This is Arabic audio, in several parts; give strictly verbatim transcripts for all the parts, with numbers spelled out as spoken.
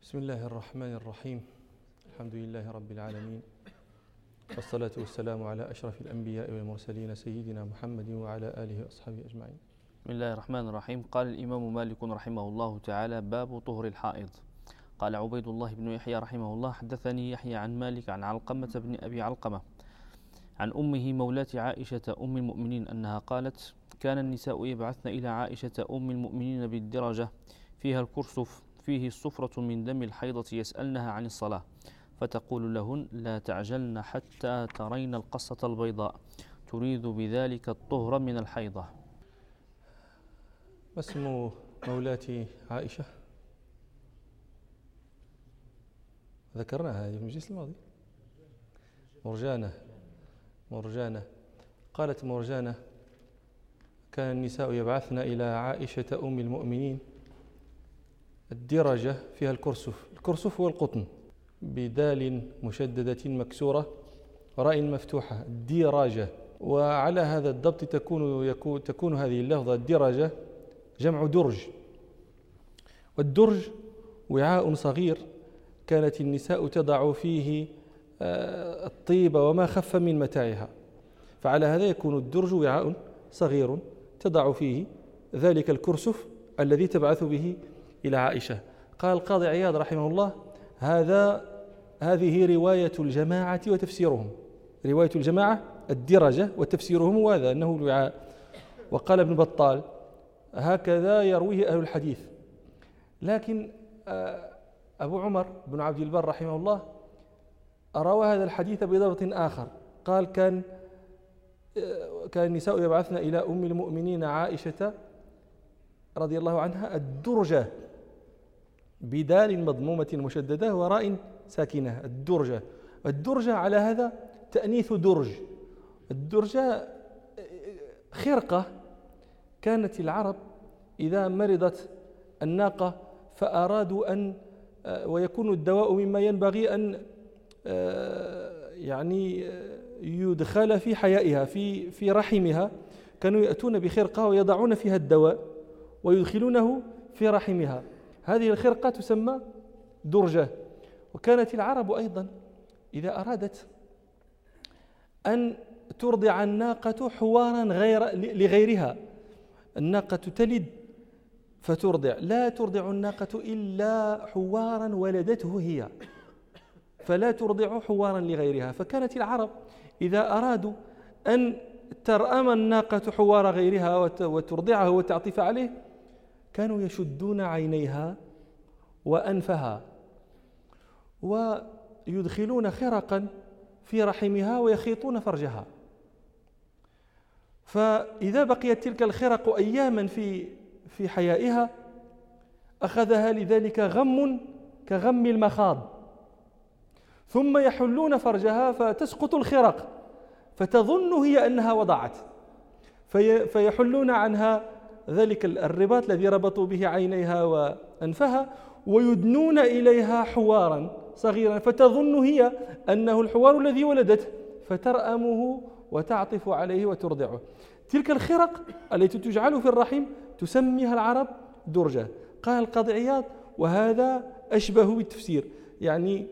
بسم الله الرحمن الرحيم. الحمد لله رب العالمين، والصلاة والسلام على أشرف الأنبياء والمرسلين سيدنا محمد وعلى آله وأصحابه أجمعين. بسم الله الرحمن الرحيم. قال الإمام مالك رحمه الله تعالى: باب طهر الحائض. قال عبيد الله بن يحيى رحمه الله: حدثني يحيى عن مالك عن علقمة بن أبي علقمة عن أمه مولاة عائشة أم المؤمنين أنها قالت: كان النساء يبعثن إلى عائشة أم المؤمنين بالدرجة فيها الكرسف فيه الصفرة من دم الحيضة يسألنها عن الصلاة، فتقول لهن: لا تعجلن حتى ترين القصة البيضاء، تريد بذلك الطهر من الحيضة. ما اسم مولاة عائشة؟ ذكرناها هذه في المجلس الماضي. مرجانة مرجانة قالت مرجانة: كان النساء يبعثن إلى عائشة أم المؤمنين الدرجة فيها الكرسف. الكرسف هو القطن بدال مشددة مكسورة وراء مفتوحة، الدرجة. وعلى هذا الضبط تكون يكون تكون هذه اللفظة الدرجة جمع درج، والدرج وعاء صغير كانت النساء تضع فيه الطيب وما خف من متاعها، فعلى هذا يكون الدرج وعاء صغير تضع فيه ذلك الكرسف الذي تبعث به إلى عائشة. قال القاضي عياض رحمه الله: هذا هذه رواية الجماعة وتفسيرهم. رواية الجماعة الدرجة وتفسيرهم وهذا أنه الوعاء. وقال ابن بطال: هكذا يرويه أهل الحديث. لكن أبو عمر بن عبد البر رحمه الله روى هذا الحديث بضبط آخر. قال: كان كان النساء يبعثن إلى أم المؤمنين عائشة رضي الله عنها الدرجة بدال مضمومة مشددة وراء ساكنة، الدرجة. الدرجة على هذا تأنيث درج. الدرجة خرقة كانت العرب إذا مرضت الناقة فأرادوا أن ويكون الدواء مما ينبغي أن يعني يدخل في حيائها في في رحمها، كانوا يأتون بخرقة ويضعون فيها الدواء ويدخلونه في رحمها. هذه الخرقة تسمى درجة. وكانت العرب أيضا إذا أرادت أن ترضع الناقة حوارا غير لغيرها، الناقة تلد فترضع، لا ترضع الناقة إلا حوارا ولدته هي، فلا ترضع حوارا لغيرها. فكانت العرب إذا أرادوا أن ترأم الناقة حوار غيرها وترضعه وتعطف عليه كانوا يشدون عينيها وأنفها ويدخلون خرقا في رحمها ويخيطون فرجها. فإذا بقيت تلك الخرق أياما في في حيائها أخذها لذلك غم كغم المخاض، ثم يحلون فرجها فتسقط الخرق فتظن هي أنها وضعت، في فيحلون عنها ذلك الرباط الذي ربطوا به عينيها وأنفها ويدنون إليها حوارا صغيرا فتظن هي أنه الحوار الذي ولدته فترأمه وتعطف عليه وترضعه. تلك الخرق التي تجعل في الرحم تسميها العرب درجة. قال القاضي عياض: وهذا أشبه بالتفسير، يعني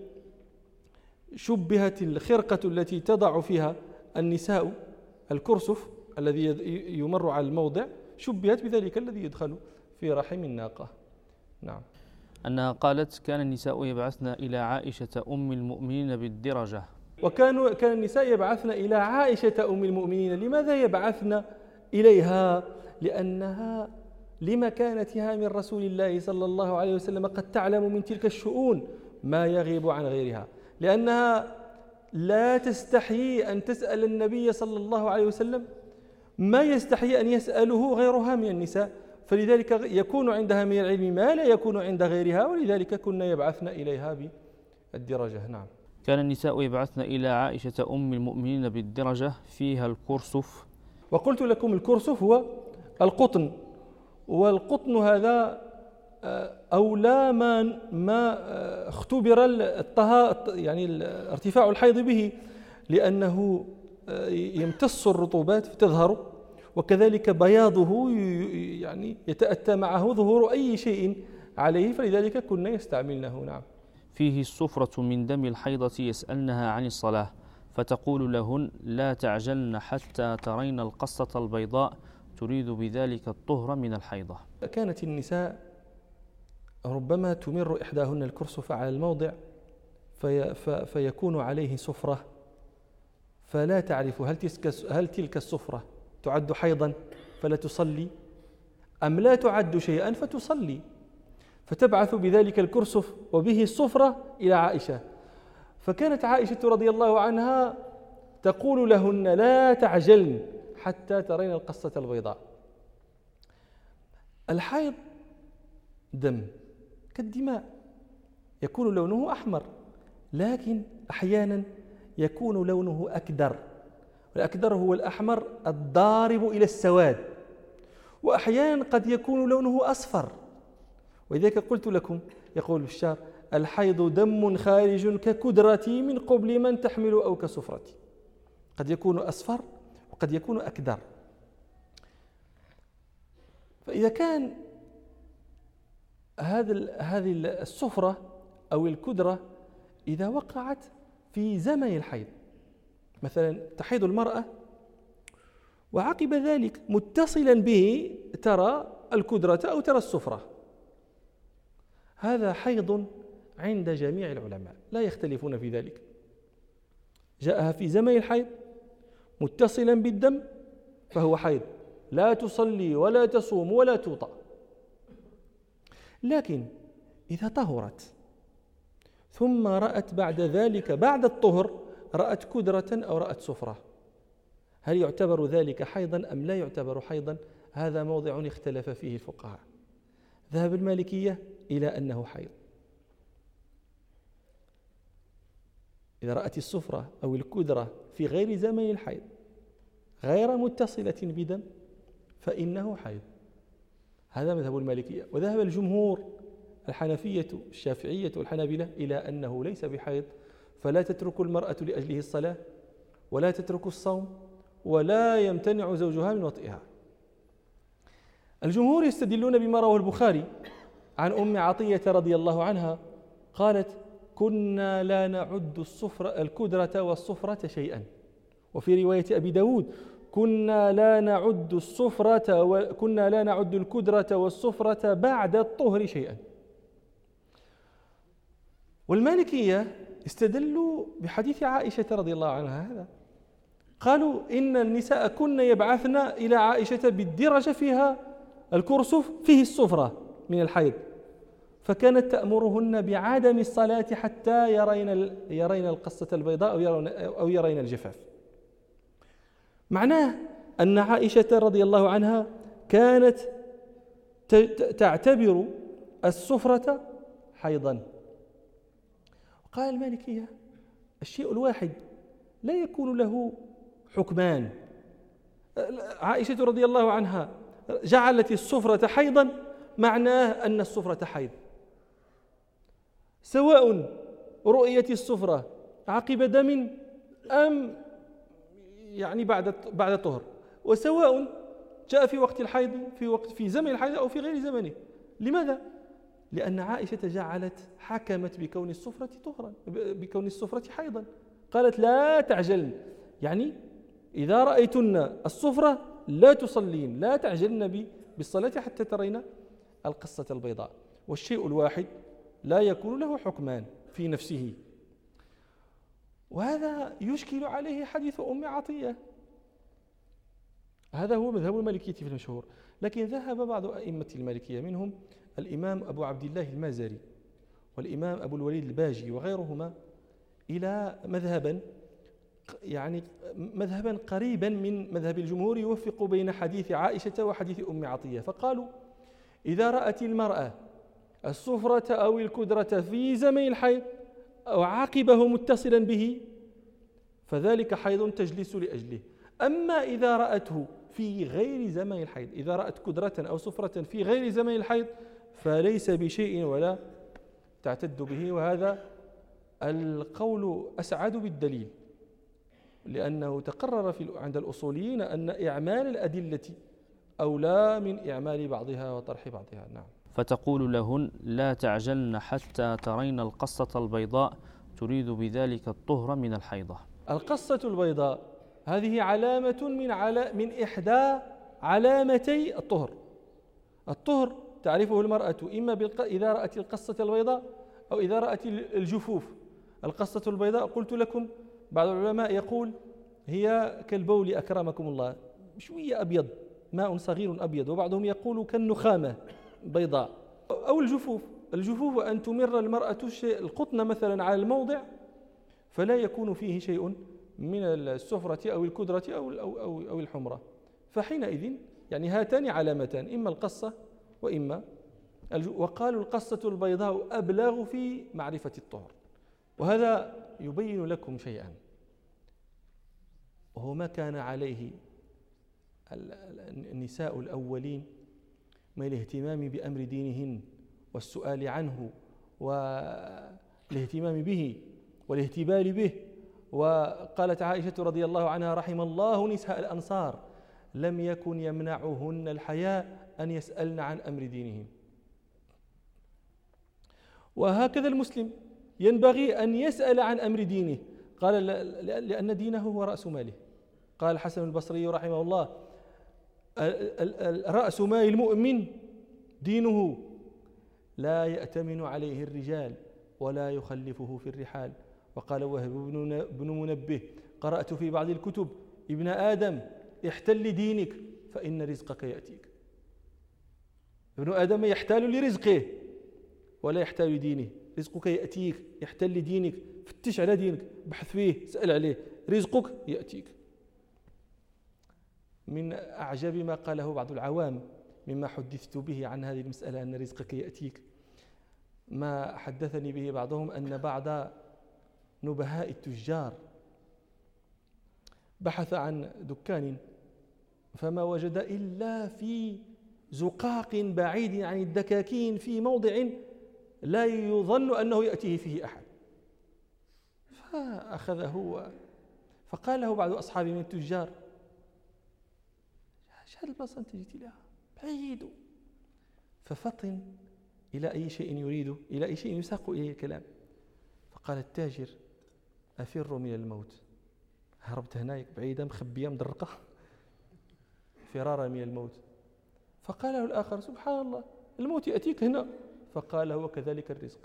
شبهت الخرقة التي تضع فيها النساء الكرسف الذي يمر على الموضع، شبهت بذلك الذي يدخل في رحم الناقة. نعم. أنها قالت: كان النساء يبعثن إلى عائشة أم المؤمنين بالدرجة. وكانوا كان النساء يبعثن إلى عائشة أم المؤمنين. لماذا يبعثن إليها؟ لأنها لمكانتها من رسول الله صلى الله عليه وسلم قد تعلم من تلك الشؤون ما يغيب عن غيرها، لأنها لا تستحيي أن تسأل النبي صلى الله عليه وسلم ما يستحيي أن يسأله غيرها من النساء، فلذلك يكون عندها من العلم ما لا يكون عند غيرها، ولذلك كنا يبعثن إليها بالدرجة. نعم. كان النساء يبعثن إلى عائشة أم المؤمنين بالدرجة فيها الكرسف. وقلت لكم الكرسف هو القطن، والقطن هذا أولى ما ما اختبر الطهارة يعني ارتفاع الحيض به، لأنه يمتص الرطوبات فتظهر، وكذلك بياضه يعني يتأتى معه ظهور أي شيء عليه، فلذلك كنا يستعملنه. نعم. فيه الصفرة من دم الحيضة يسألنها عن الصلاة فتقول لهن لا تعجلن حتى ترين القصة البيضاء تريد بذلك الطهر من الحيضة. كانت النساء ربما تمر إحداهن الكرسف على الموضع في في فيكون عليه صفرة، فلا تعرف هل هل تلك الصفرة تعد حيضا فلا تصلي أم لا تعد شيئا فتصلي، فتبعث بذلك الكرسف وبه الصفرة إلى عائشة. فكانت عائشة رضي الله عنها تقول لهن لا تعجلن حتى ترين القصة البيضاء. الحيض دم كالدماء يكون لونه أحمر، لكن أحيانا يكون لونه أكدر، والأكدر هو الأحمر الضارب إلى السواد، وأحيانا قد يكون لونه أصفر. ولذلك قلت لكم يقول الشاعر الحيض دم خارج ككدرتي من قبل من تحمل أو كسفرتي، قد يكون أصفر وقد يكون أكدر. فإذا كان هذا هذه السفرة أو الكدرة إذا وقعت في زمن الحيض، مثلا تحيض المرأة وعقب ذلك متصلا به ترى الكدرة أو ترى السفرة، هذا حيض عند جميع العلماء لا يختلفون في ذلك. جاءها في زمن الحيض متصلا بالدم فهو حيض، لا تصلي ولا تصوم ولا توطأ. لكن إذا طهرت ثم رأت بعد ذلك بعد الطهر رأت كدرة أو رأت سفرة، هل يعتبر ذلك حيضا أم لا يعتبر حيضا؟ هذا موضع اختلف فيه الفقهاء. ذهب المالكية إلى أنه حيض إذا رأت السفرة أو الكدرة في غير زمن الحيض غير متصلة بدم فإنه حيض، هذا مذهب المالكية. وذهب الجمهور الحنفية الشافعية والحنابلة إلى أنه ليس بحيض، فلا تترك المرأة لأجله الصلاة ولا تترك الصوم ولا يمتنع زوجها من وطئها. الجمهور يستدلون بما رواه البخاري عن أم عطية رضي الله عنها قالت كنا لا نعد الصفرة الكدرة والصفرة شيئا، وفي رواية أبي داود كنا لا نعد الصفرة وكنا لا نعد الكدرة والصفرة بعد الطهر شيئا. والمالكية استدلوا بحديث عائشة رضي الله عنها هذا، قالوا إن النساء كن يبعثن إلى عائشة بالدرجة فيها الكرسف فيه الصفرة من الحيض، فكانت تأمرهن بعدم الصلاة حتى يرين يرين القصة البيضاء أو يرين أو يرين الجفاف. معناه أن عائشة رضي الله عنها كانت تعتبر الصفرة حيضا. قال المالكية الشيء الواحد لا يكون له حكمان. عائشة رضي الله عنها جعلت الصفرة حيضا معناه أن الصفرة حيض، سواء رؤية الصفرة عقب دم أم يعني بعد بعد الطهر، وسواء جاء في وقت الحيض في وقت في زمن الحيض أو في غير زمنه. لماذا؟ لأن عائشة جعلت حكمت بكون الصفرة طهرا بكون الصفرة حيضا، قالت لا تعجلن، يعني إذا رأيتن الصفرة لا تصلين لا تعجلن بالصلاة حتى ترين القصة البيضاء. والشيء الواحد لا يكون له حكمان في نفسه. وهذا يشكل عليه حديث أم عطية، هذا هو مذهب المالكية في المشهور. لكن ذهب بعض أئمة المالكية منهم الإمام أبو عبد الله المازري والإمام أبو الوليد الباجي وغيرهما إلى مذهبا يعني مذهبا قريبا من مذهب الجمهور يوفق بين حديث عائشة وحديث أم عطية، فقالوا إذا رأت المرأة الصفرة أو الكدرة في زمن الحيض أو عقبه متصلا به فذلك حيض تجلس لأجله. أما إذا رأته في غير زمن الحيض، إذا رأت كدرة أو صفرة في غير زمن الحيض فليس بشيء ولا تعتد به. وهذا القول أسعد بالدليل، لأنه تقرر في عند الأصوليين أن إعمال الأدلة أولى من إعمال بعضها وطرح بعضها. نعم. فتقول لهن لا تعجلن حتى ترين القصة البيضاء تريد بذلك الطهر من الحيضة. القصة البيضاء هذه علامة من على من إحدى علامتي الطهر. الطهر تعرفه المرأة إما بالق... إذا رأت القصة البيضاء أو إذا رأت الجفوف. القصة البيضاء قلت لكم بعض العلماء يقول هي كالبول أكرمكم الله، شوية أبيض، ماء صغير أبيض، وبعضهم يقول كالنخامة بيضاء. أو الجفوف، الجفوف أن تمر المرأة القطن مثلا على الموضع فلا يكون فيه شيء من السفرة أو الكدرة أو أو أو, أو الحمرة، فحينئذ يعني هاتان علامتان، إما القصة وإما الجو. وقالوا القصة البيضاء أبلغ في معرفة الطهر. وهذا يبين لكم شيئا، وهو ما كان عليه النساء الأولين من الاهتمام بأمر دينهن والسؤال عنه والاهتمام به والاهتبال به. وقالت عائشة رضي الله عنها رحم الله نساء الأنصار لم يكن يمنعهن الحياء أن يسألن عن أمر دينهن. وهكذا المسلم ينبغي أن يسأل عن أمر دينه. قال لأن دينه هو رأس ماله. قال الحسن البصري رحمه الله رأس مال المؤمن دينه لا يأتمن عليه الرجال ولا يخلفه في الرحال. وقال وهب بن منبه قرأت في بعض الكتب ابن آدم احتل دينك فإن رزقك يأتيك. ابن آدم يحتال لرزقه ولا يحتال لدينه. رزقك يأتيك، يحتل دينك، فتش على دينك، بحث فيه، سأل عليه، رزقك يأتيك. من أعجب ما قاله بعض العوام مما حدثت به عن هذه المسألة أن رزقك يأتيك، ما حدثني به بعضهم أن بعض نبهاء التجار بحث عن دكان فما وجد إلا في زقاق بعيد عن الدكاكين في موضع لا يظن أنه يأتيه فيه أحد، فأخذه فقال له بعض أصحابه من التجار هذه البلاصة أنت جيت لها بعيد، ففطن إلى أي شيء يريده، إلى أي شيء يساق إليه الكلام. فقال التاجر أفر من الموت، هربت هناك بعيدة مخبية مدرقة فرارا من الموت. فقال له الآخر سبحان الله الموت يأتيك هنا، فقال هو كذلك الرزق.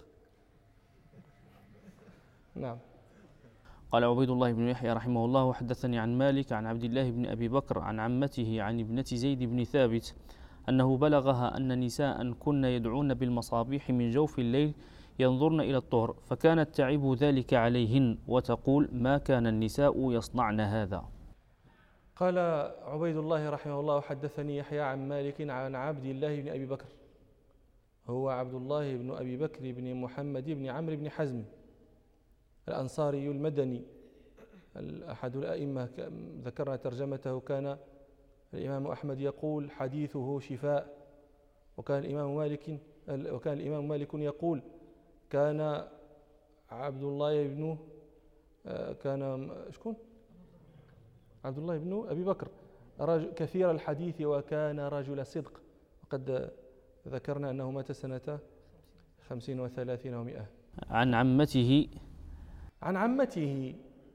نعم. قال عبيد الله بن يحيى رحمه الله وحدثني عن مالك عن عبد الله بن أبي بكر عن عمته عن ابنة زيد بن ثابت أنه بلغها أن نساء كن يدعون بالمصابيح من جوف الليل ينظرن إلى الطهر، فكانت تعب ذلك عليهن وتقول ما كان النساء يصنعن هذا. قال عبيد الله رحمه الله وحدثني يحيى عن مالك عن عبد الله بن أبي بكر، هو عبد الله بن أبي بكر بن محمد بن عمرو بن حزم الأنصاري المدني أحد الأئمة، ذكرنا ترجمته. كان الإمام أحمد يقول حديثه شفاء، وكان الإمام مالك وكان الإمام مالك يقول كان عبد الله بن كان شكون عبد الله بن أبي بكر رجل كثير الحديث وكان رجل صدق، وقد ذكرنا أنه مات سنة خمسين وثلاثين ومئة. عن عمته عن عمته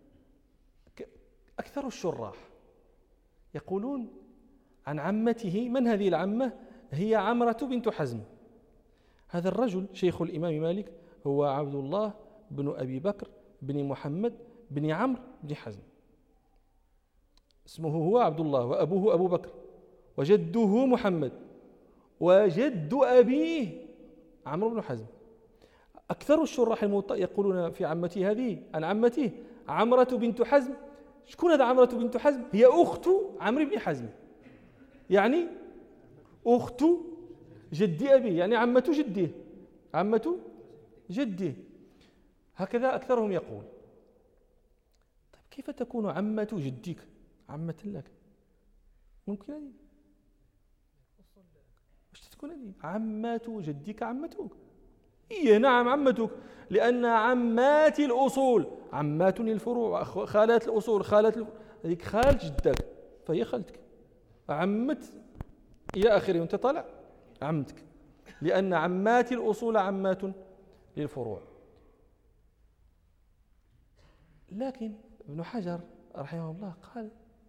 أكثر الشراح يقولون عن عمته. من هذه العمة؟ هي عمرة بنت حزم. هذا الرجل شيخ الإمام مالك هو عبد الله بن أبي بكر بن محمد بن عمرو بن حزم، اسمه هو عبد الله وأبوه أبو بكر وجده محمد وجد أبيه عمرو بن حزم. أكثر الشراح الموطأ يقولون في عمته هذه عن عمته عمرة بنت حزم. شكون هذا عمرة بنت حزم؟ هي أخت عمرو بن حزم، يعني أخت جد أبي، يعني عمة جده، عمة جده، هكذا أكثرهم يقول. طيب كيف تكون عمة جدك عمة لك؟ ممكن هذه؟ واش تكون هذه؟ عمة جدك عمتك؟ إيه نعم عمتك، لأن عمات الأصول عمات الفروع، خالات الأصول خالات الفروع. هذيك خالة جدك فهي خالتك، عمت إلى آخره وأنت طالع عمتك. لأن عمات الأصول عمات للفروع. لكن ابن حجر رحمه الله قال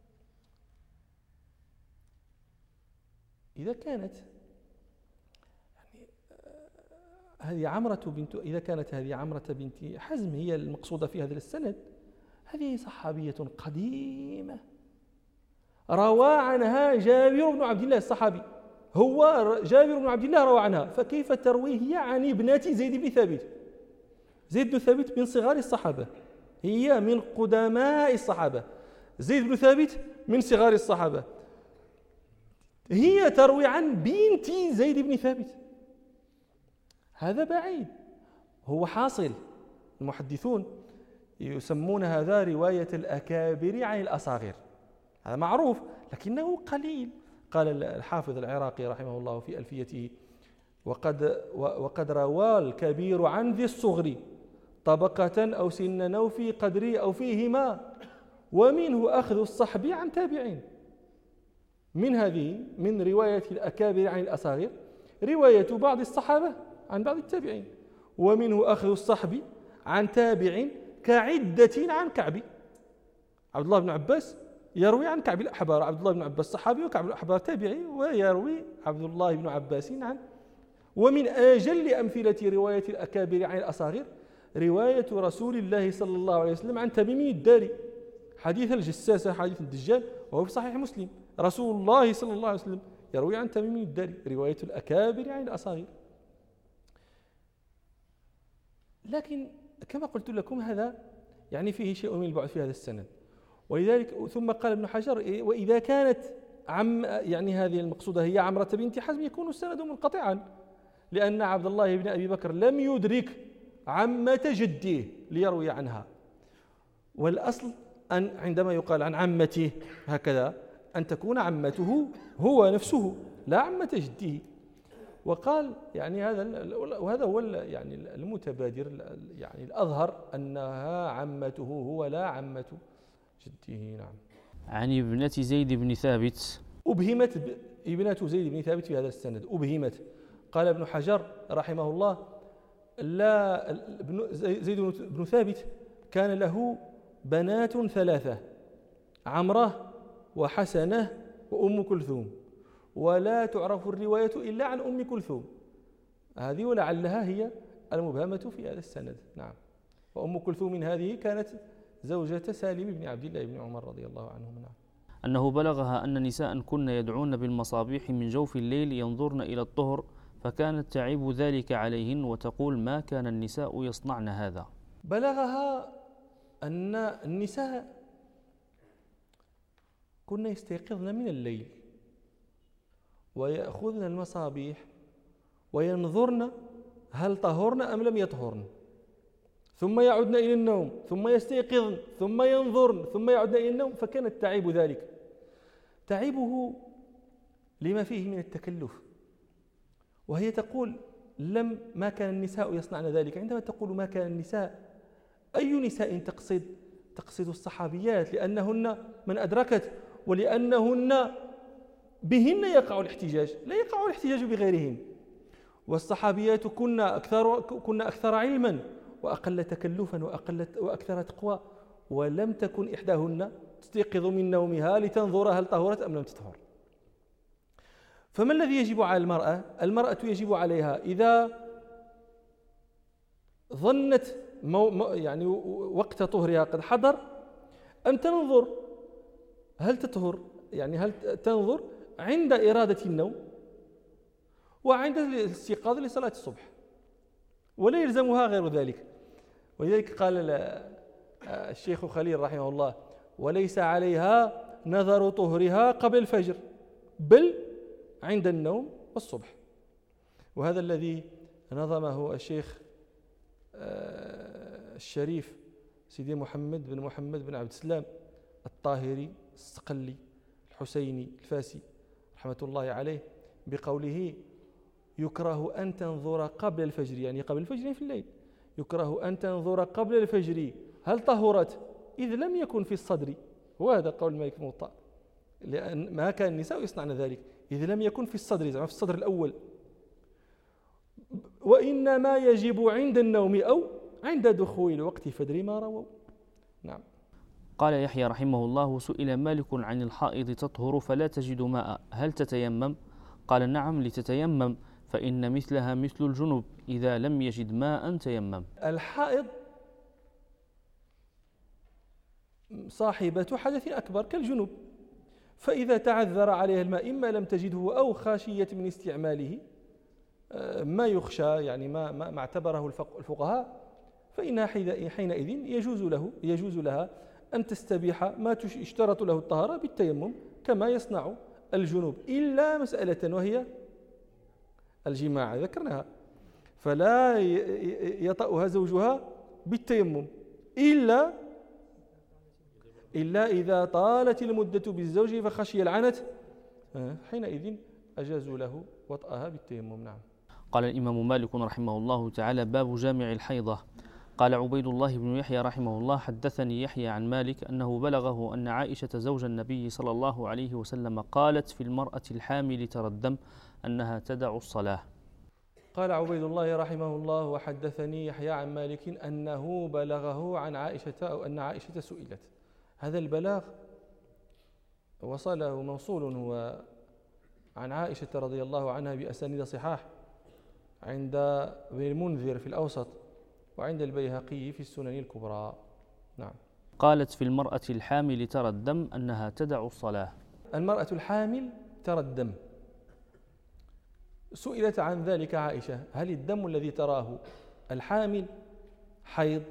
إذا كانت يعني هذه عمرة بنت إذا كانت هذه عمرة بنت حزم هي المقصودة في هذا السند، هذه صحابية قديمة روى عنها جابر بن عبد الله الصحابي، هو جابر بن عبد الله روى عنها، فكيف تروي هي عن ابنة زيد بن ثابت؟ زيد بن ثابت من صغار الصحابة، هي من قدماء الصحابة، زيد بن ثابت من صغار الصحابة، هي تروي عن بنت زيد بن ثابت. هذا بعيد. هو حاصل المحدثون يسمون هذا رواية الأكابر عن الأصاغر، هذا معروف لكنه قليل. قال الحافظ العراقي رحمه الله في ألفيته: وقد, وقد روى الكبير عن ذي الصغر طبقة أو سنا أو في قدر أو فيهما، ومنه أخذ الصحب عن تابعين. من هذه من رواية الأكابر عن الأصاغر رواية بعض الصحابة عن بعض التابعين، ومنه أخذ الصحب عن تابع كعدة عن كعب. عبد الله بن عباس يروي عن كعب الأحبار، عبد الله بن عباس صحابي وكعب الأحبار تابعي، ويروي عبد الله بن عباس عن. ومن أجل أمثلة رواية الأكابر عن الأصاغر رواية رسول الله صلى الله عليه وسلم عن تميم الداري، حديث الجساسة حديث الدجال، وهو في صحيح مسلم. رسول الله صلى الله عليه وسلم يروي عن تميم الداري، رواية الأكابر عن الأصاغر. لكن كما قلت لكم هذا يعني فيه شيء من البعد في هذا السند، ولذلك ثم قال ابن حجر: وإذا كانت عم يعني هذه المقصودة هي عمرة بنت حزم يكون السند منقطعا، لأن عبد الله بن أبي بكر لم يدرك عمة جده ليروي عنها. والأصل أن عندما يقال عن عمته هكذا أن تكون عمته هو نفسه لا عمة جده. وقال يعني هذا وهذا هو يعني المتبادر يعني الأظهر أنها عمته هو لا عمة جده. نعم. عن ابنة زيد بن ثابت أبهمت ابنة زيد بن ثابت في هذا السند، أبهمت. قال ابن حجر رحمه الله: لا زيد بن ثابت كان له بنات ثلاثة، عمرة وحسنة وأم كلثوم، ولا تعرف الرواية إلا عن أم كلثوم، هذه ولعلها هي المبهمة في هذا السند. نعم. وأم كلثوم هذه كانت زوجة سالم بن عبد الله بن عمر رضي الله عنهم. نعم. أنه بلغها أن نساء كن يدعون بالمصابيح من جوف الليل ينظرن إلى الطهر، فكانت تعيب ذلك عليهن وتقول: ما كان النساء يصنعن هذا. بلغها أن النساء كن يستيقظن من الليل ويأخذن المصابيح وينظرن هل طهرن أم لم يطهرن، ثم يعودن إلى النوم، ثم يستيقظن، ثم ينظرن، ثم يعودن إلى النوم. فكانت تعيب ذلك، تعيبه لما فيه من التكلف. وهي تقول: لم ما كان النساء يصنعن ذلك. عندما تقول ما كان النساء، أي نساء تقصد؟ تقصد الصحابيات، لأنهن من أدركت، ولأنهن بهن يقع الاحتجاج، لا يقع الاحتجاج بغيرهن. والصحابيات كن أكثر, كن أكثر علما وأقل تكلفا وأقل وأكثر تقوى، ولم تكن إحداهن تستيقظ من نومها لتنظر هل طهرت أم لم تطهر. فما الذي يجب على المرأة؟ المرأة يجب عليها إذا ظنت يعني وقت طهرها قد حضر أن تنظر هل تطهر، يعني هل تنظر عند إرادة النوم وعند الاستيقاظ لصلاة الصبح، ولا يلزمها غير ذلك. ولذلك قال الشيخ خليل رحمه الله: وليس عليها نظر طهرها قبل الفجر بل عند النوم والصبح. وهذا الذي نظمه الشيخ الشريف سيدي محمد بن محمد بن عبد السلام الطاهري الصقلي الحسيني الفاسي رحمة الله عليه بقوله: يكره أن تنظر قبل الفجر، يعني قبل الفجر في الليل، يكره أن تنظر قبل الفجر هل طهرت إذ لم يكن في الصدر. وهذا قول مالك الموطأ، لأن ما كان النساء يصنعن ذلك إذ لم يكن في الصدر، يعني في الصدر الأول. وإنما يجب عند النوم أو عند دخول الوقت فدر ما رووا. نعم. قال يحيى رحمه الله: سئل مالك عن الحائض تطهر فلا تجد ماء هل تتيمم؟ قال: نعم، لتتيمم، فإن مثلها مثل الجنوب، إذا لم يجد ماء تيمم. الحائض صاحبة حدث أكبر كالجنوب، فإذا تعذر عليها الماء إما لم تجده أو خاشية من استعماله ما يخشى، يعني ما ما اعتبره الفقهاء، فإنها حينئذ يجوز له يجوز لها أن تستبيح ما يشترط له الطهارة بالتيمم كما يصنع الجنوب، إلا مسألة وهي الجماع ذكرناها، فلا يطأها زوجها بالتيمم إلا إلا إذا طالت المدة بالزوج فخشي العنت، حينئذ أجازوا له وطأها بالتيمم. نعم. قال الإمام مالك رحمه الله تعالى: باب جامع الحيضة. قال عبيد الله بن يحيى رحمه الله: حدثني يحيى عن مالك أنه بلغه أن عائشة زوج النبي صلى الله عليه وسلم قالت في المرأة الحامل ترى الدم أنها تدع الصلاة. قال عبيد الله رحمه الله: وحدثني يحيى عن مالك أنه بلغه عن عائشة أو أن عائشة سئلت. هذا البلاغ وصله موصول هو عن عائشة رضي الله عنها بأسانيد صحاح عند ابن المنذر في الأوسط وعند البيهقي في السنن الكبرى. نعم. قالت في المرأة الحامل ترى الدم أنها تدع الصلاة. المرأة الحامل ترى الدم، سئلت عن ذلك عائشة: هل الدم الذي تراه الحامل حيض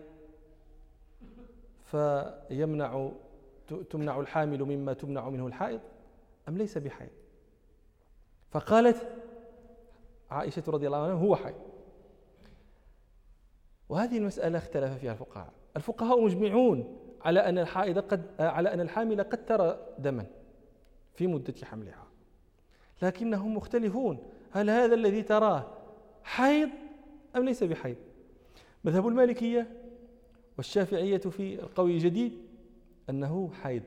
فيمنع تمنع الحامل مما تمنع منه الحائض أم ليس بحيض؟ فقالت عائشة رضي الله عنها: هو حيض. وهذه المسألة اختلف فيها الفقهاء. الفقهاء مجمعون على أن الحائض قد على أن الحامل قد ترى دما في مدة حملها، لكنهم مختلفون: هل هذا الذي تراه حيض أم ليس بحيض؟ مذهب المالكية والشافعية في القول الجديد أنه حيض،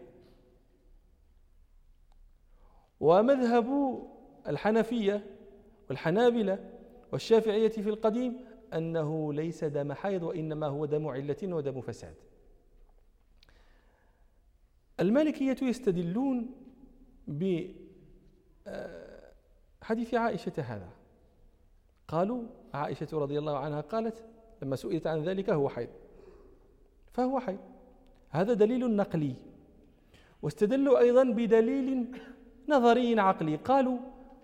ومذهب الحنفية والحنابلة والشافعية في القديم أنه ليس دم حيض وإنما هو دم علة ودم فساد. المالكية يستدلون بحديث عائشة هذا، قالوا عائشة رضي الله عنها قالت لما سئلت عن ذلك: هو حيض، فهو حيض. هذا دليل نقلي. واستدلوا أيضا بدليل نظري عقلي، قالوا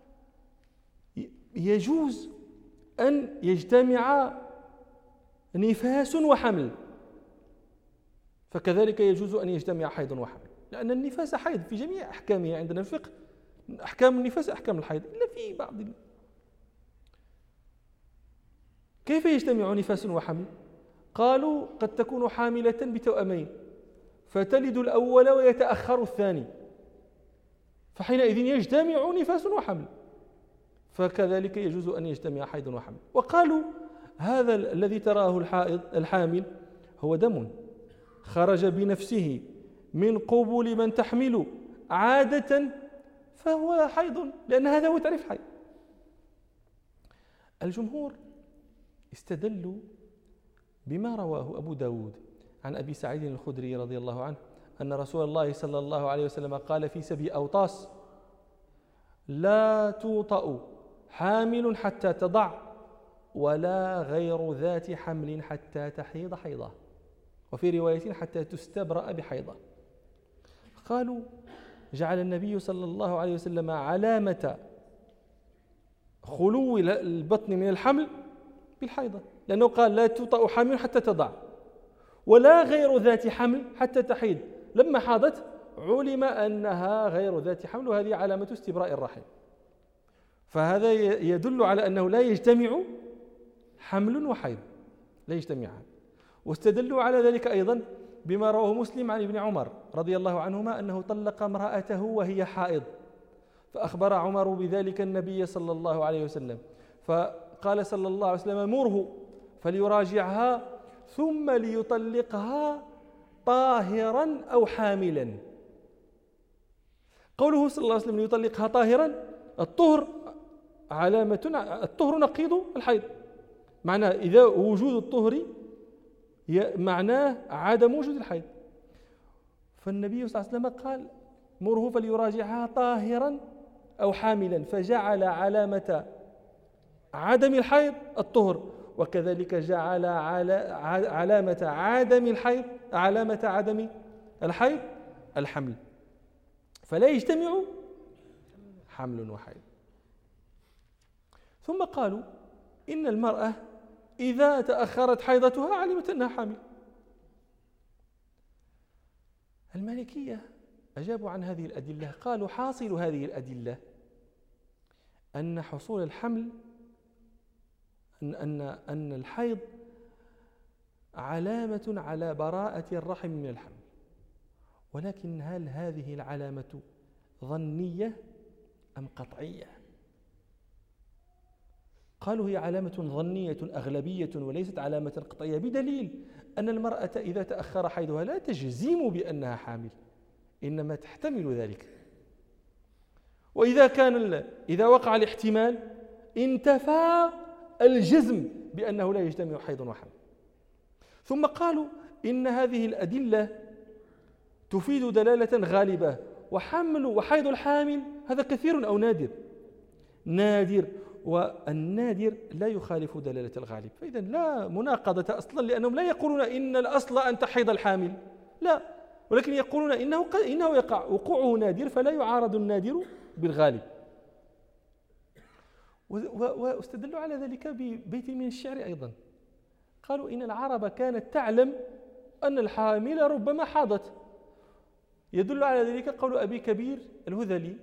يجوز أن يجتمع نفاس وحمل، فكذلك يجوز أن يجتمع حيض وحمل، لأن النفاس حيض في جميع أحكامه عندنا في الفقه، أحكام النفاس أحكام الحيض إلا في بعض. كيف يجتمع نفاس وحمل؟ قالوا قد تكون حاملة بتوأمين فتلد الأول ويتأخر الثاني، فحينئذ يجتمع نفاس وحمل، فكذلك يجوز أن يجتمع حيض وحمل. وقالوا هذا الذي تراه الحائض الحامل هو دم خرج بنفسه من قبول من تحمل عادة، فهو حيض، لأن هذا هو تعريف حيض. الجمهور استدلوا بما رواه أبو داود عن أبي سعيد الخدري رضي الله عنه أن رسول الله صلى الله عليه وسلم قال في سبي أوطاس: لا توطأ حامل حتى تضع ولا غير ذات حمل حتى تحيض حيضة، وفي رواية حتى تستبرأ بحيضة. قالوا جعل النبي صلى الله عليه وسلم علامة خلو البطن من الحمل بالحيضة، لأنه قال: لا توطأ حامل حتى تضع ولا غير ذات حمل حتى تحيض. لما حاضت علم أنها غير ذات حمل، وهذه علامة استبراء الرحم. فهذا يدل على أنه لا يجتمع حمل وحيض، لا يجتمعان. واستدلوا على ذلك أيضا بما رواه مسلم عن ابن عمر رضي الله عنهما أنه طلق امرأته وهي حائض، فأخبر عمر بذلك النبي صلى الله عليه وسلم، فقال صلى الله عليه وسلم: مره فليراجعها ثم ليطلقها طاهرا أو حاملا. قوله صلى الله عليه وسلم ليطلقها طاهرا، الطهر علامة، الطهر نقيض الحيض، معناه إذا وجود الطهر معناه عدم وجود الحيض. فالنبي صلى الله عليه وسلم قال مره فليراجعها طاهرا أو حاملا، فجعل علامة عدم الحيض الطهر، وكذلك جعل علامة عدم الحيض علامة عدم الحيض الحمل، فلا يجتمع حمل وحيض. ثم قالوا إن المرأة إذا تأخرت حيضتها علمت أنها حامل. المالكية أجابوا عن هذه الأدلة، قالوا حاصل هذه الأدلة أن حصول الحمل أن أن أن الحيض علامة على براءة الرحم من الحمل، ولكن هل هذه العلامة ظنية أم قطعية؟ قالوا هي علامة ظنية أغلبية وليست علامة قطعية، بدليل أن المرأة إذا تأخر حيضها لا تجزم بأنها حامل، إنما تحتمل ذلك. وإذا كان إذا وقع الاحتمال انتفى الجزم بأنه لا يجتمع حيض وحمل. ثم قالوا إن هذه الأدلة تفيد دلالة غالبة، وحمل وحيض الحامل هذا كثير أو نادر؟ نادر، والنادر لا يخالف دلالة الغالب، فإذا لا مناقضة أصلا، لأنهم لا يقولون إن الأصل أن تحيض الحامل، لا، ولكن يقولون إنه إنه يقع وقوعه نادر فلا يعارض النادر بالغالب. واستدلوا على ذلك ببيت من الشعر أيضا، قالوا إن العرب كانت تعلم أن الحامل ربما حاضت. يدل على ذلك قول أبي كبير الهذلي: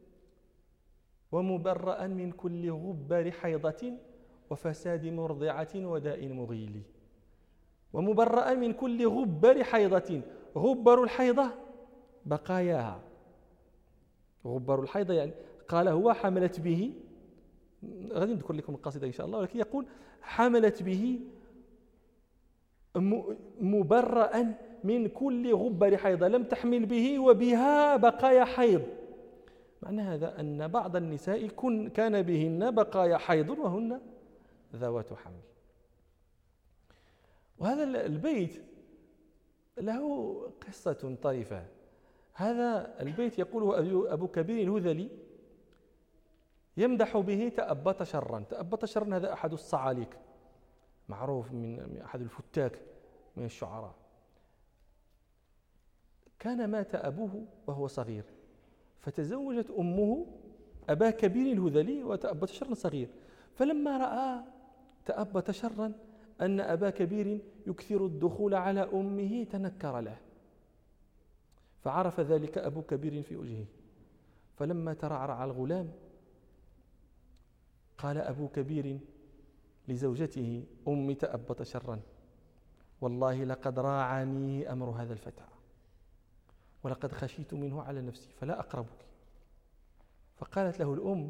ومبرأ من كل غبار حيضة وفساد مرضعة وداء مغيل. ومبرأ من كل غبار حيضة، غبار الحيضة بقاياها، غبار الحيضة يعني قال هو حملت به، غادي نذكر لكم القصيدة إن شاء الله، ولكن يقول حملت به مبرأ من كل غبار حيضة، لم تحمل به وبها بقايا حيض. معنى هذا أن بعض النساء كان بهن بقايا حيض وهن ذوات حمل. وهذا البيت له قصة طريفة. هذا البيت يقوله أبو كبير الهذلي يمدح به تأبط شرا. تأبط شرا هذا أحد الصعاليك، معروف من أحد الفتاك من الشعراء. كان مات أبوه وهو صغير، فتزوجت أمه أبا كبير الهذلي وتأبط شرا صغير. فلما رأى تأبط شرا أن أبا كبير يكثر الدخول على أمه تنكر له، فعرف ذلك أبو كبير في وجهه. فلما ترعرع الغلام قال أبو كبير لزوجته أم تأبط شرا: والله لقد راعني أمر هذا الفتى، ولقد خشيت منه على نفسي فلا أقربك. فقالت له الأم: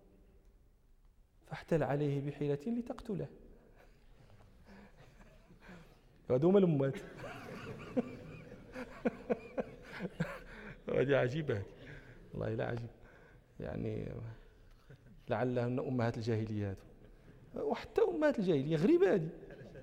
فاحتل عليه بحيلة لتقتله. هذوما الأمات. هذه عجيبة والله، لا عجيب يعني، لعلهن أمهات الجاهليات وحتى أمهات الجاهلية غريبة هذه،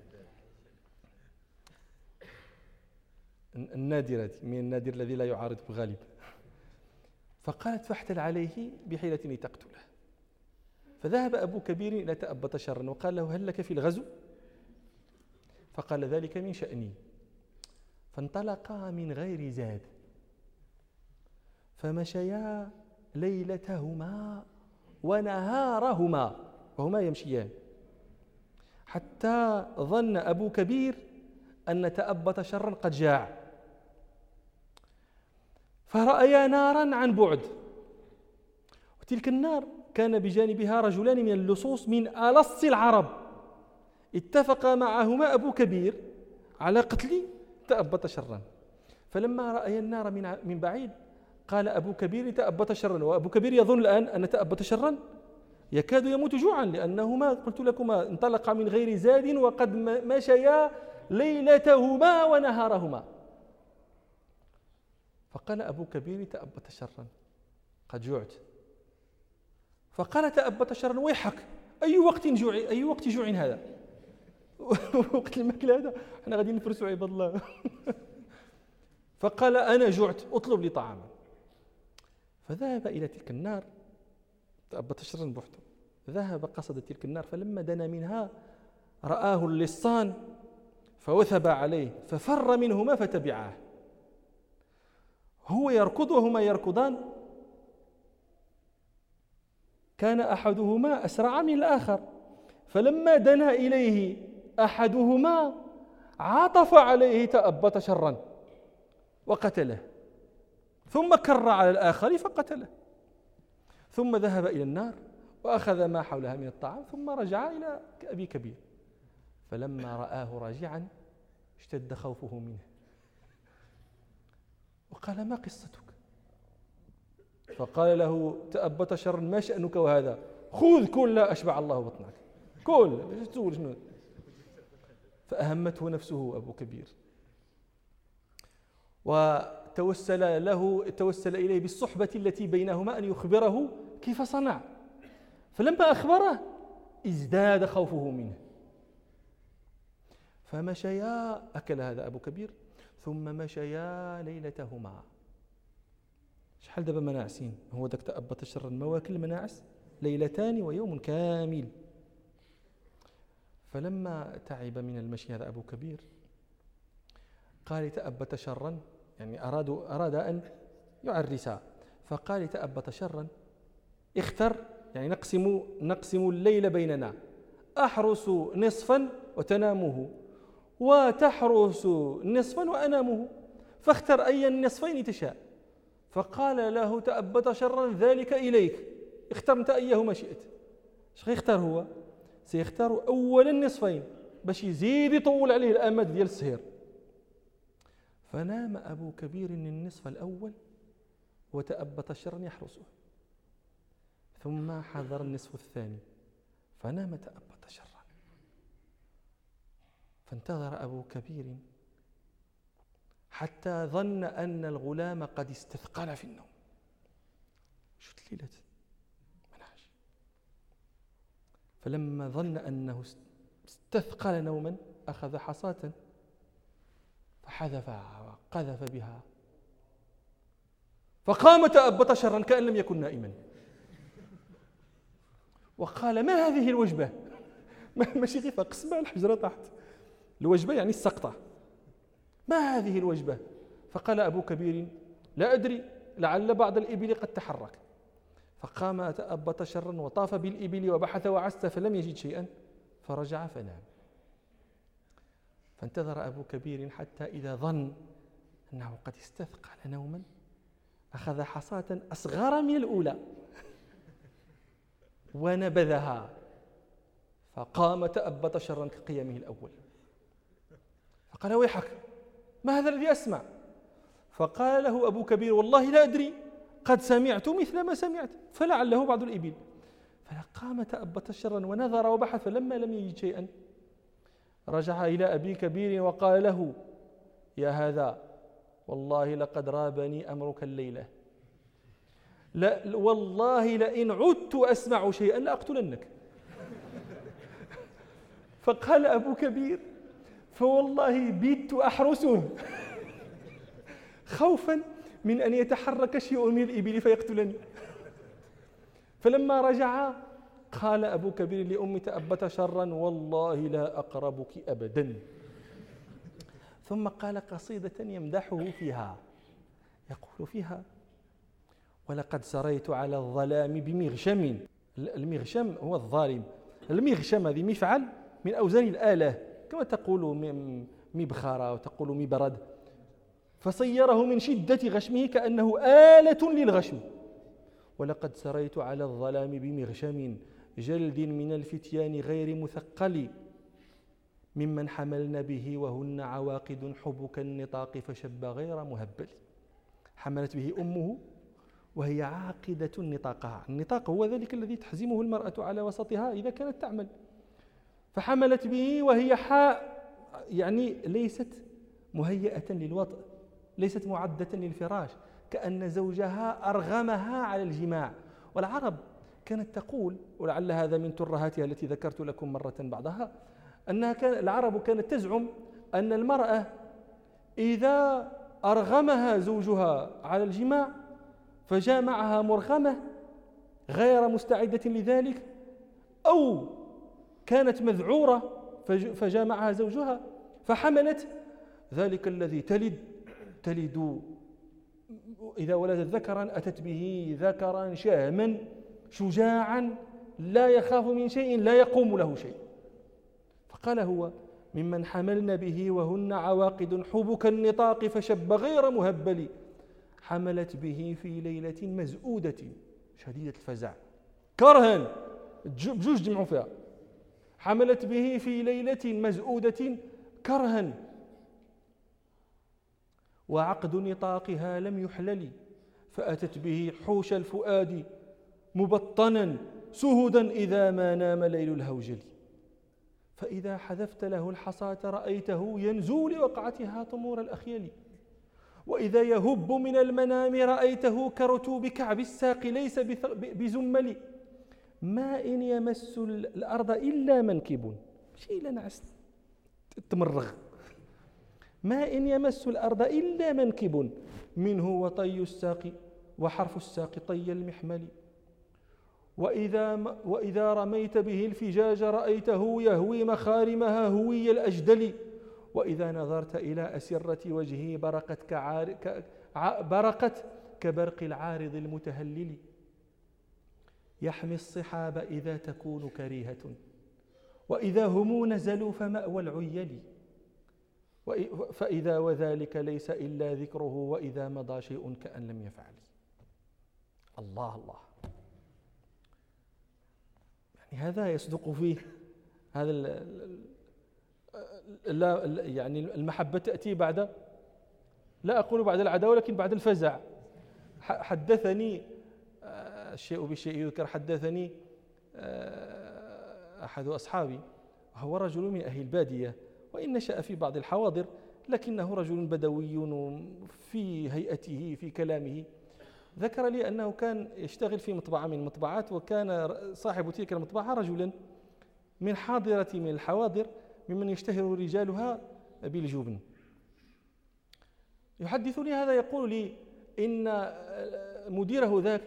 النادرة من النادر الذي لا يعارض بالغالب. فقالت: فاحتل عليه بحيلة لتقتله. فذهب أبو كبير إلى تأبط شرا وقال له: هل لك في الغزو؟ فقال: ذلك من شأني. فانطلقا من غير زاد، فمشيا ليلتهما ونهارهما وهما يمشيان، حتى ظن أبو كبير أن تأبط شرا قد جاع، فرأيا نارا عن بعد، وتلك النار كان بجانبها رجلان من اللصوص من ألص العرب، اتفق معهما أبو كبير على قتل تأبط شرا. فلما رأيا النار من من بعيد قال أبو كبير: تأبط شرا. وأبو كبير يظن الآن أن تأبط شرا يكاد يموت جوعا، لأنهما قلت لكما انطلق من غير زاد وقد مشيا ليلتهما ونهارهما. فقال أبو كبير: تأبط شرا، قد جوعت. فقال تأبط شرا: ويحك، أي وقت جوع أي وقت جوع هذا؟ وقت الماكل هذا احنا غادي نفرسوا عباد الله. فقال أنا جعت أطلب لي طعاما. فذهب إلى تلك النار، تأبط شرا بوحده، ذهب قصد تلك النار، فلما دنا منها رآه اللصان فوثب عليه ففر منهما فتبعاه، هو يركض وهما يركضان، كان أحدهما أسرع من الآخر، فلما دنا إليه أحدهما عطف عليه تأبط شرا وقتله، ثم كر على الآخر فقتله، ثم ذهب إلى النار وأخذ ما حولها من الطعام، ثم رجع إلى أبي كبير، فلما رآه راجعا اشتد خوفه منه وقال ما قصتك؟ فقال له تأبط شرا ما شأنك وهذا؟ خذ كل لا أشبع الله بطنك، كل تقول شنو؟ فأهمته نفسه أبو كبير، وتوسل له توسل إليه بالصحبة التي بينهما أن يخبره كيف صنع، فلما أخبره ازداد خوفه منه، فمشيا، أكل هذا أبو كبير، ثم مشيا ليلتهما. شحال دابا مناعسين؟ هو داك تأبط شرا مواكل مناعس ليلتان ويوم كامل. فلما تعب من المشي هذا أبو كبير قال تأبط شرا، يعني أرادوا أراد أن يعرسا، فقال تأبط شرا اختر، يعني نقسم نقسم الليل بيننا، أحرس نصفا وتنامه وتحرس نصفا وأنامه، فاختر أي النصفين تشاء. فقال له تأبط شرا ذلك إليك، اختر أنت أيهما شئت. اش غيختار هو؟ سيختار أول النصفين باش يزيد يطول عليه الأمد ديال السهير. فنام أبو كبير النصف الأول وتأبط شرا يحرسه، ثم حضر النصف الثاني فنام تأبط شرا، فانتظر أبو كبير حتى ظن أن الغلام قد استثقل في النوم. شو الليلة منعش، فلما ظن أنه استثقل نوما أخذ حصاة فحذفها وقذف بها، فقام تأبط شرا كأن لم يكن نائما، وقال ما هذه الوجبة؟ ماشي غير قسمة الحجرة تحت، الوجبة يعني السقطة، ما هذه الوجبة؟ فقال أبو كبير لا أدري، لعل بعض الإبل قد تحرك. فقام تأبط شرا وطاف بالإبل وبحث وعست فلم يجد شيئا، فرجع فنام. فانتظر أبو كبير حتى إذا ظن أنه قد استثقل نوما أخذ حصاة أصغر من الأولى ونبذها، فقام تأبط شرا كقيامه الأول، فقال ويحك ما هذا الذي أسمع؟ فقال له أبو كبير والله لا أدري، قد سمعت مثل ما سمعت فلعله بعض الإبل. فقام تأبط شرا ونظر وبحث، فلما لم يجد شيئا رجع إلى أبي كبير وقال له يا هذا والله لقد رابني أمرك الليلة، لا والله لئن عدت أسمع شيئا لأقتلنك. فقال أبو كبير فوالله بيت أحرسه خوفا من أن يتحرك شيء من الإبل فيقتلني. فلما رجع قال أبو كبير لأم تأبط شرا والله لا أقربك أبدا. ثم قال قصيدة يمدحه فيها، يقول فيها ولقد سريت على الظلام بمغشم، المغشم هو الظالم، المغشم هذه مفعل من أوزان الآلة كما تقول مبخرة وتقول مبرد، فصيره من شدة غشمه كأنه آلة للغشم. ولقد سريت على الظلام بمغشم جلد من الفتيان غير مثقل، ممن حملن به وهن عواقد حبك النطاق فشب غير مهبل. حملت به أمه وهي عاقدة نطاقها، النطاق هو ذلك الذي تحزمه المرأة على وسطها إذا كانت تعمل، فحملت به وهي حاء يعني ليست مهيئة للوطء، ليست معدة للفراش، كأن زوجها أرغمها على الجماع. والعرب كانت تقول، ولعل هذا من ترهاتها التي ذكرت لكم مرة بعضها، أنها كان العرب كانت تزعم أن المرأة إذا أرغمها زوجها على الجماع فجامعها مرغمة غير مستعدة لذلك، أو كانت مذعورة فجامعها زوجها فحملت، ذلك الذي تلد تلد إذا ولدت ذكرا أتت به ذكرا شهما شجاعا لا يخاف من شيء لا يقوم له شيء. فقال هو ممن حملن به وهن عواقد حبك النطاق فشب غير مهبل، حملت به في ليلة مزؤودة شديدة الفزع كرها، بجوج جمعوا فيها، حملت به في ليلة مزؤودة كرها وعقد نطاقها لم يحلل، فأتت به حوش الفؤاد مبطنا سهدا إذا ما نام ليل الهوجل، فإذا حذفت له الحصاة رأيته ينزو لوقعتها طمور الأخيل، وإذا يهب من المنام رأيته كرتوب كعب الساق ليس بزمل، ما إن يمس الأرض إلا منكب، شيء لنعس تمرغ، ما إن يمس الأرض إلا منكب، منه وطي الساق وحرف الساق طي المحمل، وإذا, وإذا رميت به الفجاج رأيته يهوي مخارمها هوي الأجدل، وإذا نظرت إلى أسرة وجهه برقت, كعار ك برقت كبرق العارض المتهلل، يحمي الصحاب إذا تكون كريهة، وإذا هم نزلوا فمأوى العيل، فإذا وذلك ليس إلا ذكره، وإذا مضى شيء كأن لم يفعل. الله الله، يعني هذا يصدق فيه هذا ال يعني المحبة تأتي بعد، لا أقول بعد العداوة ولكن بعد الفزع. حدثني الشيء بشيء يذكر، حدثني أحد أصحابي وهو رجل من أهل البادية وإن نشأ في بعض الحواضر، لكنه رجل بدوي في هيئته في كلامه. ذكر لي أنه كان يشتغل في مطبعة من المطبعات، وكان صاحب تلك المطبعة رجلا من حاضرة من الحواضر ممن يشتهر رجالها بالجبن. يحدثني هذا يقول لي إن مديره ذاك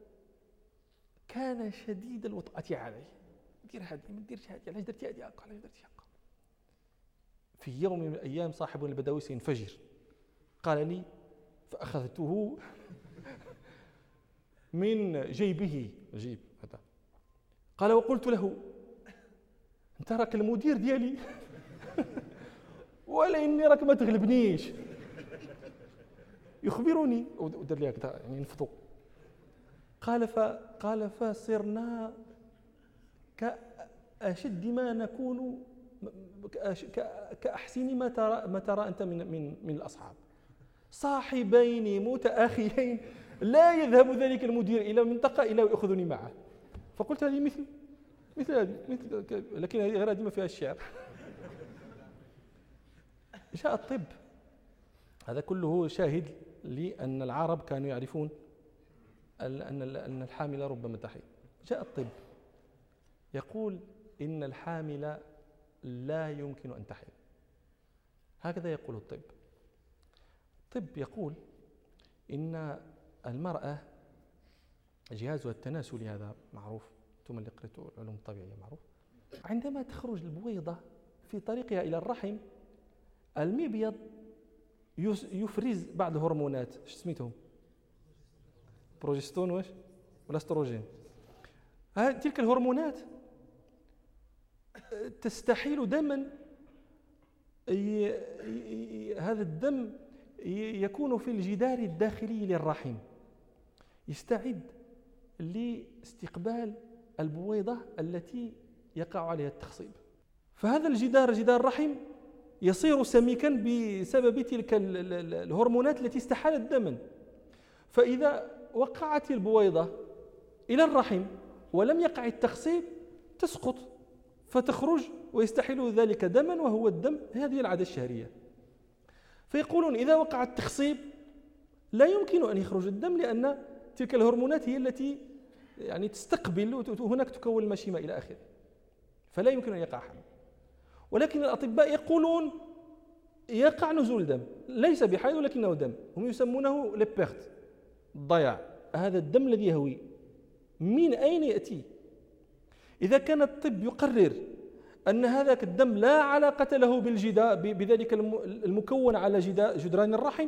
كان شديد الوطأة عليه، دير هذه ما ديرش هذه، علاش درتي هذه هكا، علاش درتي هكا. في يوم من الأيام صاحب البدوي سينفجر، قال لي فأخذته من جيبه، جيب هذا، قال وقلت له انت راك المدير ديالي ولا اني راك ما تغلبنيش. يخبرني ودار لي هكذا يعني نفضوا. قال فقال فصرنا كأشد ما نكون، كأحسن ما ترى ما ترى انت من من من الاصحاب، صاحبين متآخيين، لا يذهب ذلك المدير الى منطقه الا ويأخذني معه. فقلت هذه مثل مثل هذه مثل، لكن هذه غير هذه ما فيها الشعر. جاء الطب، هذا كله شاهد لأن العرب كانوا يعرفون أن أن الحامل ربما تحيض. جاء الطب يقول إن الحامل لا يمكن أن تحيض، هكذا يقول الطب. الطب يقول إن المرأة جهازها التناسلي، هذا معروف، ثم اللي قرأتوا العلوم الطبيعية معروف، عندما تخرج البويضة في طريقها إلى الرحم المبيض يفرز بعض هرمونات، ايش سميتهم؟ بروجستون واش ولا استروجين. تلك الهرمونات تستحيل دما، هذا الدم يكون في الجدار الداخلي للرحم، يستعد لاستقبال البويضة التي يقع عليها التخصيب. فهذا الجدار، جدار الرحم، يصير سميكا بسبب تلك الهرمونات التي استحالت دما. فإذا وقعت البويضة إلى الرحم ولم يقع التخصيب تسقط فتخرج ويستحيل ذلك دما، وهو الدم هذه العادة الشهرية. فيقولون إذا وقع التخصيب لا يمكن أن يخرج الدم، لأن تلك الهرمونات هي التي يعني تستقبل، وهناك تكون المشيمة إلى آخره، فلا يمكن أن يقع حمل. ولكن الأطباء يقولون يقع نزول دم، ليس بحيض ولكنه دم، هم يسمونه لبيرت، الضياع. هذا الدم الذي يهوي من أين يأتي؟ إذا كان الطب يقرر أن هذاك الدم لا علاقة له بالجدار بذلك المكون على جدران الرحم،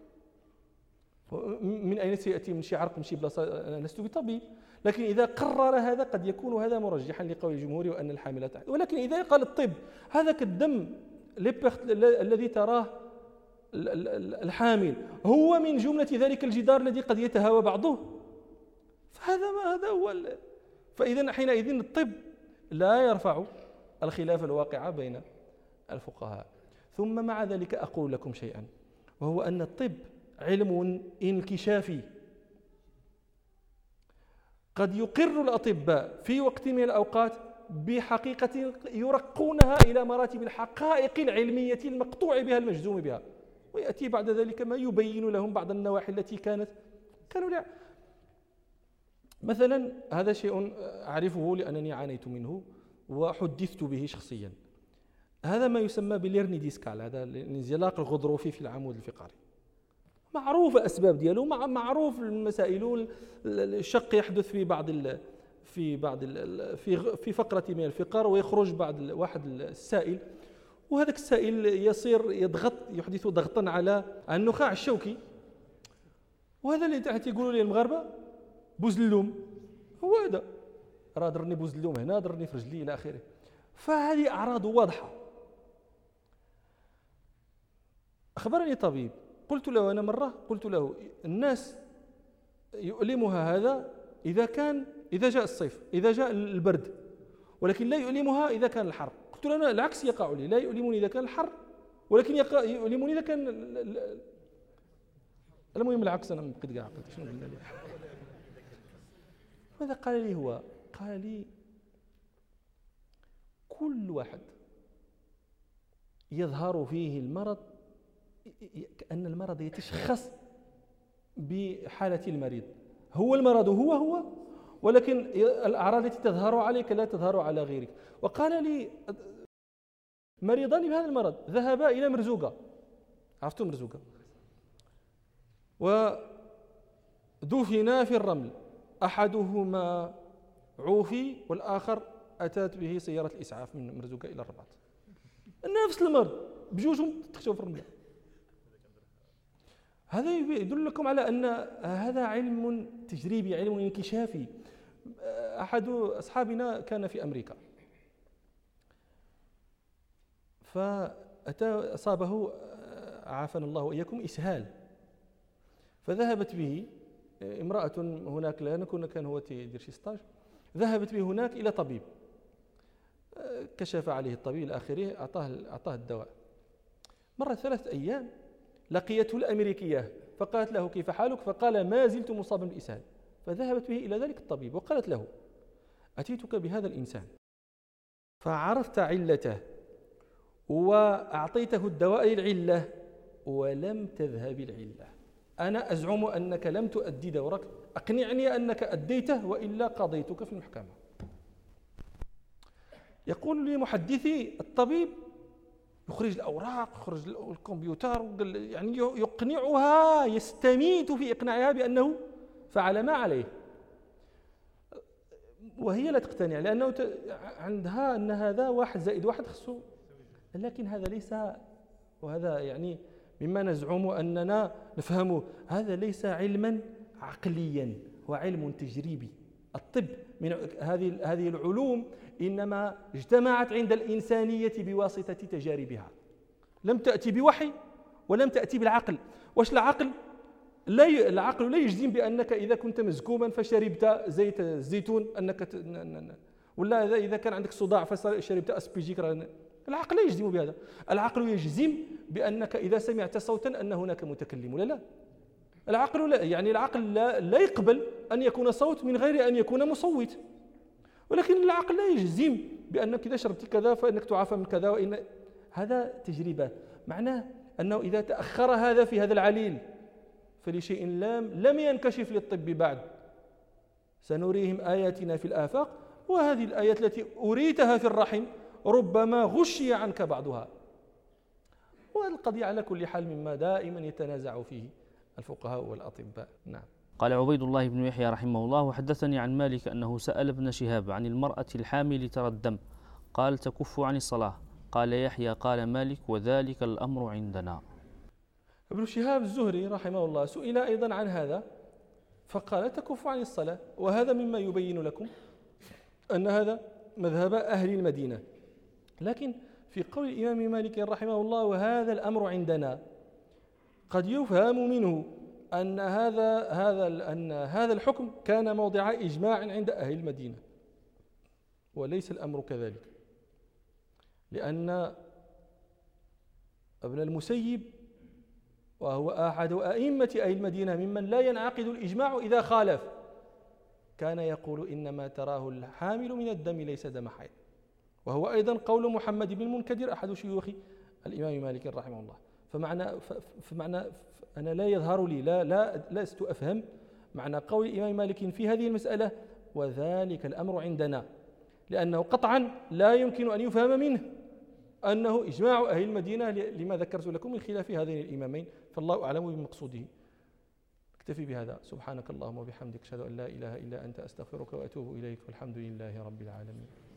من أين سيأتي؟ من شي عرق، من شي بلاصة؟ لست بطبيب، لكن إذا قرر هذا قد يكون هذا مرجحا لقول الجمهور وأن الحامل تحت. ولكن إذا قال الطب هذاك الدم الذي تراه الحامل هو من جملة ذلك الجدار الذي قد يتهاوى بعضه، فهذا ما هذا هو. فإذا حينئذ الطب لا يرفع الخلاف الواقع بين الفقهاء. ثم مع ذلك أقول لكم شيئا، وهو أن الطب علم انكشافي. قد يقر الأطباء في وقت من الأوقات بحقيقة يرقونها إلى مراتب الحقائق العلمية المقطوع بها المجزوم بها، ويأتي بعد ذلك ما يبين لهم بعض النواحي التي كانت كانوا لا. مثلا هذا شيء أعرفه لأنني عانيت منه وحدثت به شخصيا، هذا ما يسمى باليرني ديسكال، هذا الانزلاق الغضروفي في العمود الفقري، معروف الأسباب ديالو، معروف المسائل. الشق يحدث في بعض ال في بعض ال في في فقرة من الفقر، ويخرج بعض واحد السائل، وهذاك السائل يصير يضغط يحدث ضغطا على النخاع الشوكي، وهذا اللي تحت يقولوا لي المغاربة بوزلوم، هو هذا، راه ضرني بوزلوم هنا، ضرني في رجلي إلى آخره. فهذه أعراض واضحة. أخبرني طبيب، قلت له أنا مرة قلت له الناس يؤلمها هذا إذا كان إذا جاء الصيف، إذا جاء البرد، ولكن لا يؤلمها إذا كان الحر. قلت له أنا العكس يقع لي، لا يؤلمني إذا كان الحر، ولكن يؤلمني إذا كان المهم العكس. أنا بقيت قاعد قلت شنو قلنا لي؟ ماذا قال لي هو؟ قال لي كل واحد يظهر فيه المرض كأن المرض يتشخص بحالة المريض، هو المرض هو هو، ولكن الأعراض التي تظهر عليك لا تظهر على غيرك. وقال لي مريضان بهذا المرض ذهبا إلى مرزوقة، عرفتم مرزوقة، ودفنا في الرمل، أحدهما عوفي والآخر أتت به سيارة الإسعاف من مرزوقة إلى الرباط، نفس المرض بجوجهم تخشوا في الرمل. هذا يدل لكم على أن هذا علم تجريبي، علم انكشافي. أحد أصحابنا كان في أمريكا، فأتى أصابه عافانا الله وإياكم إسهال، فذهبت به امرأة هناك، لا نكون كان هو يدير شي ستاج، ذهبت به هناك إلى طبيب، كشف عليه الطبيب إلى آخره، أعطاه أعطاه الدواء. مرة ثلاثة أيام لقيته الأمريكية فقالت له كيف حالك؟ فقال ما زلت مصابا بالإسهال. فذهبت به إلى ذلك الطبيب وقالت له أتيتك بهذا الإنسان فعرفت علته وأعطيته الدواء للعلة ولم تذهب العلة، أنا أزعم أنك لم تؤدي دورك، أقنعني أنك أديته وإلا قضيتك في المحكمة. يقول لي محدثي الطبيب يخرج الأوراق، يخرج الكمبيوتر، يعني يقنعها، يستميت في إقناعها بأنه فعل ما عليه، وهي لا تقتنع لأنه عندها أن هذا واحد زائد واحد خصو. لكن هذا ليس، وهذا يعني مما نزعم أننا نفهمه، هذا ليس علما عقليا، هو علم تجريبي. الطب من هذه هذه العلوم إنما اجتمعت عند الإنسانية بواسطة تجاربها، لم تأتي بوحي ولم تأتي بالعقل. واش العقل؟ لا ي... العقل لا يجزم بأنك إذا كنت مزكوما فشربت زيت الزيتون أنك ت... ولا إذا كان عندك صداع فشربت أسبيجيك، العقل لا يجزم بهذا. العقل يجزم بأنك إذا سمعت صوتا أن هناك متكلم ولا لا. العقل لا، يعني العقل لا, لا يقبل أن يكون صوت من غير أن يكون مصوت، ولكن العقل لا يجزم بأنك إذا شربت كذا فإنك تعافى من كذا، وإن هذا تجربة. معناه أنه إذا تأخر هذا في هذا العليل فلشيء لم لم ينكشف للطب بعد. سنريهم آياتنا في الآفاق، وهذه الآيات التي أريتها في الرحم ربما غشي عنك بعضها. والقضية على كل حال مما دائما يتنازع فيه الفقهاء والأطباء. نعم. قال عبيد الله بن يحيى رحمه الله: وحدثني عن مالك أنه سأل ابن شهاب عن المرأة الحامل ترى الدم، قال تكف عن الصلاة. قال يحيى: قال مالك: وذلك الأمر عندنا. ابن شهاب الزهري رحمه الله سئل أيضا عن هذا فقال تكف عن الصلاة، وهذا مما يبين لكم أن هذا مذهب أهل المدينة. لكن في قول الإمام مالك رحمه الله وهذا الأمر عندنا قد يفهم منه أن هذا هذا أن هذا الحكم كان موضع إجماع عند أهل المدينة، وليس الأمر كذلك، لأن ابن المسيب وهو أحد أئمة أهل المدينة ممن لا ينعقد الإجماع إذا خالف كان يقول إنما تراه الحامل من الدم ليس دم حيض، وهو أيضا قول محمد بن المنكدر أحد شيوخ الإمام مالك رحمه الله. فمعنى فمعنى أنا لا يظهر لي لا لا لست أفهم معنى قول الإمام مالك في هذه المسألة وذلك الأمر عندنا، لأنه قطعا لا يمكن أن يفهم منه أنه إجماع أهل المدينة لما ذكرت لكم من خلاف هذين الإمامين، فالله أعلم بمقصوده. اكتفي بهذا. سبحانك اللهم وبحمدك أشهد أن لا إله إلا أنت أستغفرك وأتوب إليك، والحمد لله رب العالمين.